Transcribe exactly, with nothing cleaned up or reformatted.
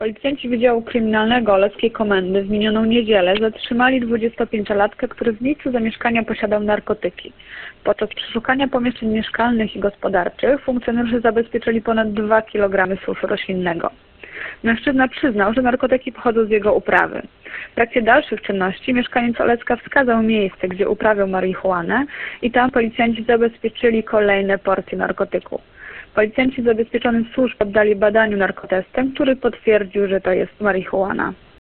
Policjanci Wydziału Kryminalnego Oleckiej Komendy w minioną niedzielę zatrzymali dwudziestopięciolatkę, który w miejscu zamieszkania posiadał narkotyki. Podczas przeszukania pomieszczeń mieszkalnych i gospodarczych funkcjonariusze zabezpieczyli ponad dwa kilogramy suszu roślinnego. Mężczyzna przyznał, że narkotyki pochodzą z jego uprawy. W trakcie dalszych czynności mieszkaniec Olecka wskazał miejsce, gdzie uprawiał marihuanę i tam policjanci zabezpieczyli kolejne porcje narkotyku. Policjanci zabezpieczony susz poddali badaniu narkotestem, który potwierdził, że to jest marihuana.